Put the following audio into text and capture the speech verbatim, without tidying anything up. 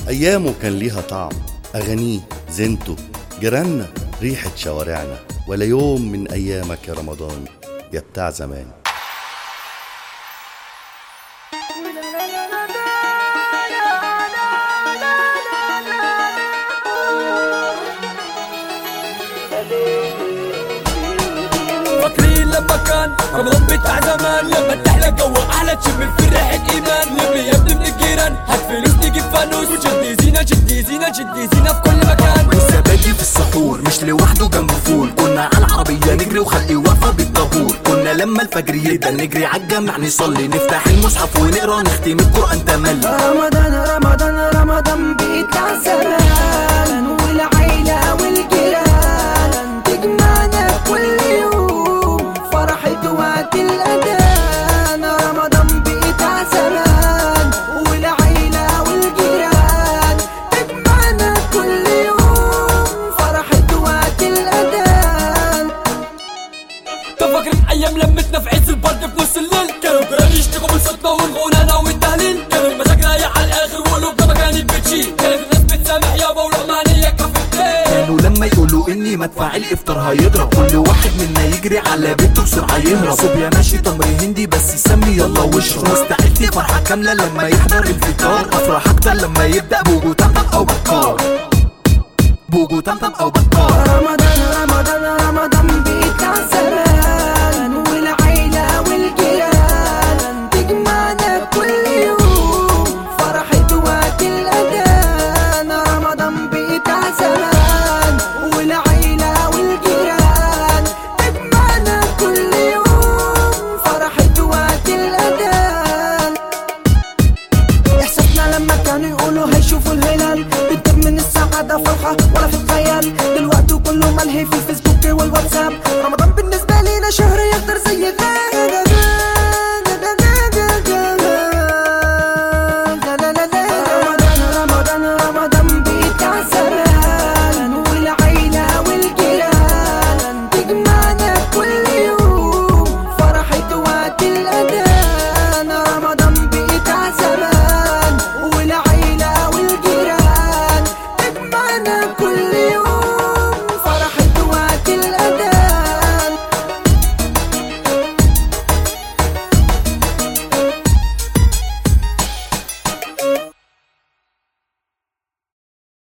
أيامه كان ليها طعم، أغانيه زينته، جيراننا ريحة شوارعنا. ولا يوم من أيامك يا رمضان يا بتاع زمان. فاكرين لما كان رمضان بتاع زمان، لما تحلى جو احلى تشم في ريحة ايمان. لما يبدو من الجيران هات فلوس نجيب فانوس، وجدي زينة جدي زينة جدي زينة في كل مكان. والزبادي في السحور مش لوحده جنب فول، كنا على العربية نجري وخلي واقفة بالطابور. كنا لما الفجر يبدا نجري عالجامع نصلي، نفتح المصحف ونقرا نختم القرآن تملي. رمضان رمضان رمضان بتاع زمان، والعيلة والجيران تجمعنا كل يوم فرحة وقت الأذان. رمضان بتاع زمان، والعيلة والجيران تجمعنا كل يوم فرحة وقت الأذان. طب فاكرين ايام لمتنا في عز البرد في نص الليل، كانوا الجيران يشتكوا من صوتنا والغنانا والتهليل. كانوا المزاج رايح على الاخر وقلوبنا ما كانت بتشيل، كانت الناس بتسامح يابا ولقمانية كفتين. كانوا لما يقولوا اني مدفع الافطار هيضرب، كل واحد منا يجري على بيته بسرعة يهرب. صوبيا ماشي تمر هندي بس يسمي يلا واشرب، مستعد فرحة كاملة لما يحضر الفطار. افرح اكتر لما يبدأ بوجو تمتم او بكار، بوجو تمتم او بكار. رمضان رمضان رمضان بتاع زمان، والعيلة والجيران تجمعنا كل يوم فرحة وقت الأذان. رمضان بتاع زمان، والعيلة والجيران تجمعنا كل يوم فرحة وقت الأذان. إحساسنا لما كانوا يقولوا هيشوفوا الهلال، بنتك من السعادة فرحة ولا في الخيال. دلوقتي كله ملهي في الفيسبوك والواتساب، رمضان بالنسبة لينا شهر يقدر